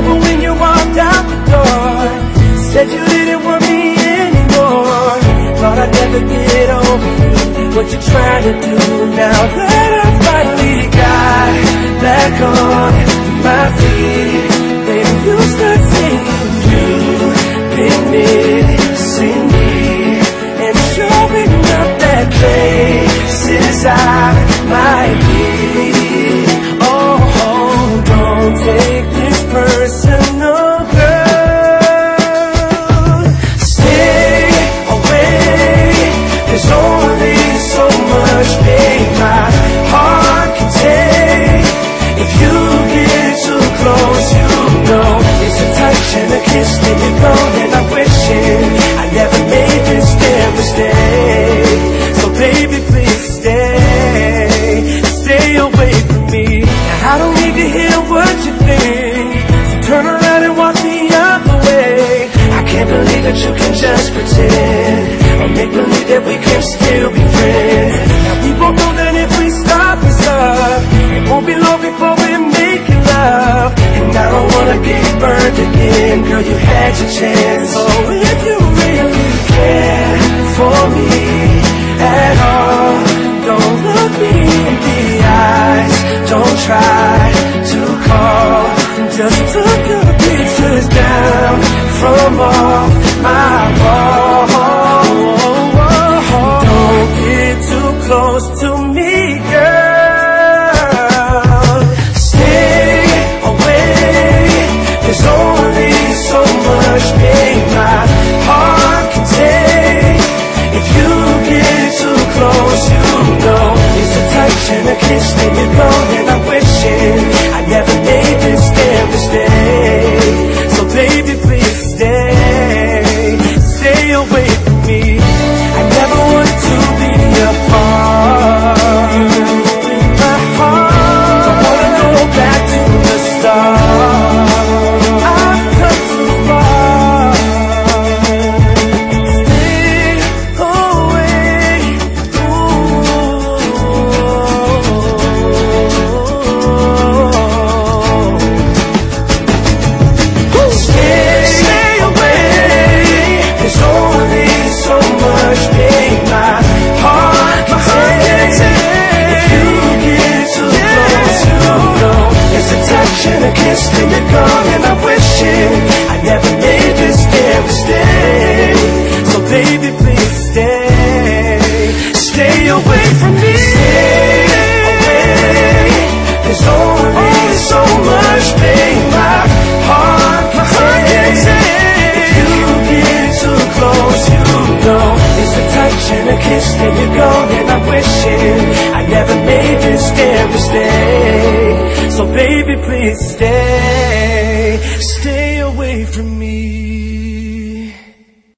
Remember when you walked out the door, said you didn't want me anymore. Thought I'd never get over you, what you trying to do now that I finally got back on my feet. Baby, you start saying you've been missing me and showing up that places I might be. Oh, don't take this personal, girl. Stay away. There's only so much pain my heart can take. If you get too close, you know it's a touch and a kiss, then you're gone. And I'm wishing I never made this damn mistake. So baby, please stay away from me. Now I don't need to hear what you think, so turn around and walk the other way. I can't believe that you can just pretend, or make believe that we can still be friends. Now we both know that if we stop this up, it won't be long before we're making love. And I don't wanna get burned again, girl, you had your chance. So if you really care for me at all, don't look me in the eyes, don't try to call. Just took your pictures down from off my wall. Don't get too close to me, girl. Stay away. There's only so much pain my heart can take. If you get too close, you know it's a touch and a kiss, then you're gone. And I'm wishing I never made this damn mistake. So baby, please stay away from me. I never wanted to be apart. In my heart, don't wanna go back to the start. I've come too far. Stay away. Stay away. There's only so much pain my heart can take. If you get too close, you know it's a touch and a kiss, then you're gone. And I'm wishing I never made this damn mistake. So baby, please stay away from me. Stay away. There's only so much pain my heart can take. If you get too close, you know it's a touch and a kiss, then you're gone. And I'm wishing I never made this damn mistake. So baby, please stay